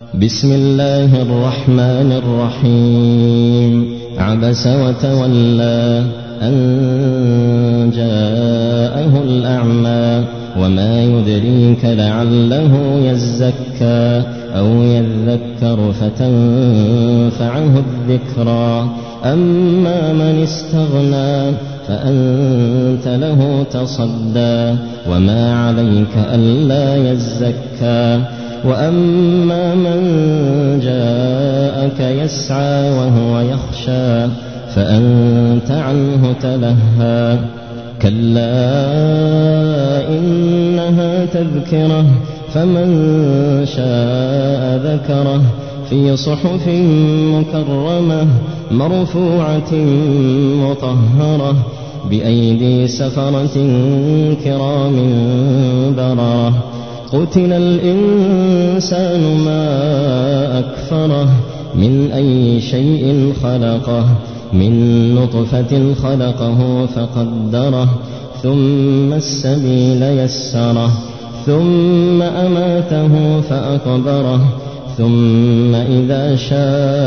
بسم الله الرحمن الرحيم. عبس وتولى أن جاءه الأعمى وما يدريك لعله يزكى أو يذكر فتنفعه الذكرى. أما من استغنى فأنت له تصدى وما عليك ألا يزكى. وأما من جاءك يسعى وهو يخشى فأنت عنه تلهى. كلا إنها تذكرة فمن شاء ذكره في صحف مكرمة مرفوعة مطهرة بأيدي سفرة كرام بررة. قتل الإنسان ما أكفره من أي شيء خلقه من نطفة خلقه فقدره ثم السبيل يسره ثم أماته فأقبره ثم إذا شاء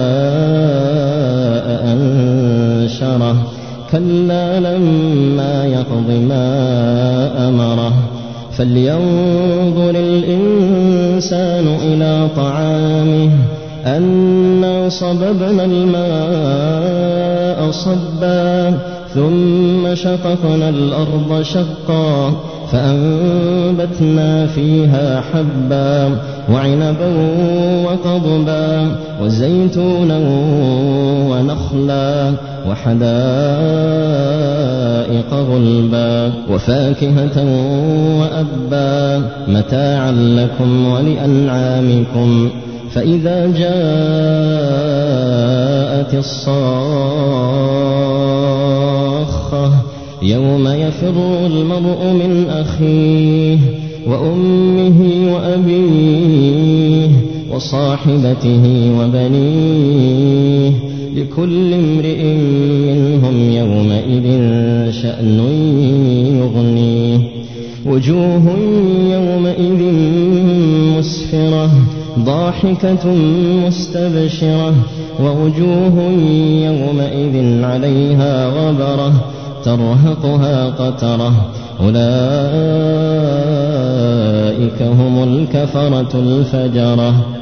أنشره. كلا لما يقض ما أمره. فلينظر الإنسان إلى طعامه أنا صببنا الماء صبا ثم شققنا الأرض شقا فأنبتنا فيها حبا وعنبا وقضبا وزيتونا ونخلا وحدائق غلبا وفاكهة وأبا متاعا لكم ولأنعامكم. فإذا جاءت الصاخة يوم يفر المرء من أخيه وأمه وأبيه وصاحبته وبنيه لكل امرئ منهم يومئذ شأن يغنيه. وجوه يومئذ مسفرة ضاحكة مستبشرة ووجوه يومئذ عليها غبرة ترهقها قترة. أولئك هم الكفرة الفجرة.